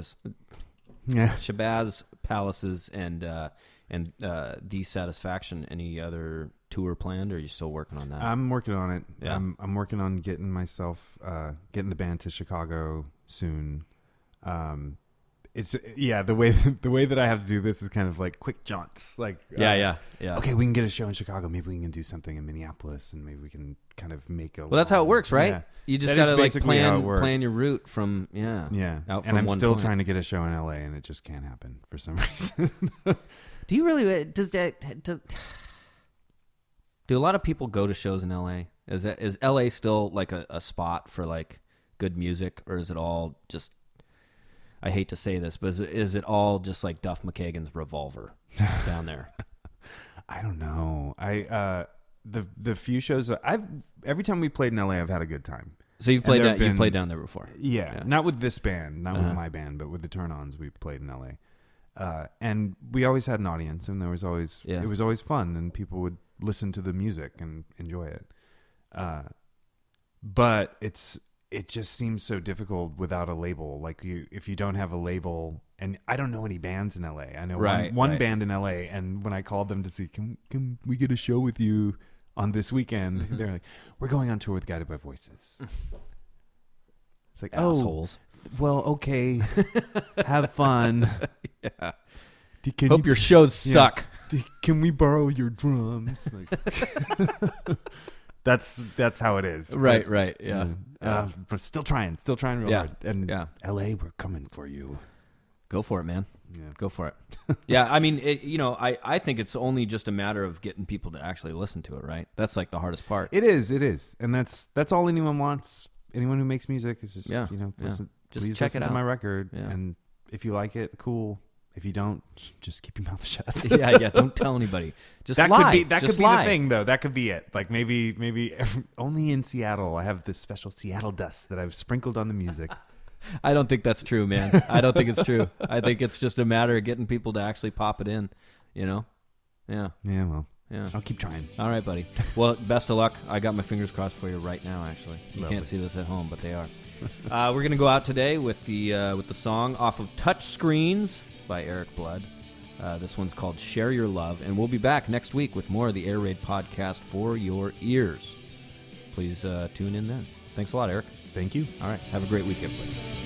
Palaces and Dissatisfaction, any other tour planned, or are you still working on that? I'm working on it. Yeah. I'm working on getting the band to Chicago soon. It's the way that I have to do this is kind of like quick jaunts. Like yeah. Okay, we can get a show in Chicago. Maybe we can do something in Minneapolis, and maybe we can kind of make a. Well, that's how it works, right? Yeah. You just got to like plan your route from out from I'm still point. Trying to get a show in LA, and it just can't happen for some reason. Do you really? Do a lot of people go to shows in LA? Is LA still like a spot for like good music, or is it all just? I hate to say this, but is it all just like Duff McKagan's Revolver down there? I don't know. The few shows every time we played in LA, I've had a good time. So you played down there before? Yeah, not with this band, not with my band, but with the Turn-Ons, we played in LA, and we always had an audience, and there was always it was always fun, and people would listen to the music and enjoy it. But it just seems so difficult without a label. Like if you don't have a label, and I don't know any bands in LA. I know one band in LA, and when I called them to see, can we get a show with you on this weekend? They're like, we're going on tour with Guided by Voices. It's like, assholes. Well, okay, have fun. Yeah. Hope your shows suck. Can we borrow your drums? Like, that's how it is. Right. Yeah. But still trying real hard. And LA, we're coming for you. Go for it, man. Yeah. Go for it. Yeah, I mean, I think it's only just a matter of getting people to actually listen to it, right? That's like the hardest part. It is. And that's all anyone wants. Anyone who makes music is just, listen, just please check listen it out. to my record. Yeah. And if you like it, cool. If you don't, just keep your mouth shut. Yeah. Don't tell anybody. Just that lie. Could be the thing, though. That could be it. Like maybe only in Seattle, I have this special Seattle dust that I've sprinkled on the music. I don't think that's true, man. I don't think it's true. I think it's just a matter of getting people to actually pop it in. Yeah. Yeah. Well. Yeah. I'll keep trying. All right, buddy. Well, best of luck. I got my fingers crossed for you right now. Actually, you can't see this at home, but they are. We're gonna go out today with the song off of Touch Screens by Eric Blood. This one's called Share Your Love, and we'll be back next week with more of the Air Raid podcast for your ears. Please tune in then. Thanks a lot, Eric. Thank you. All right. Have a great week, everybody.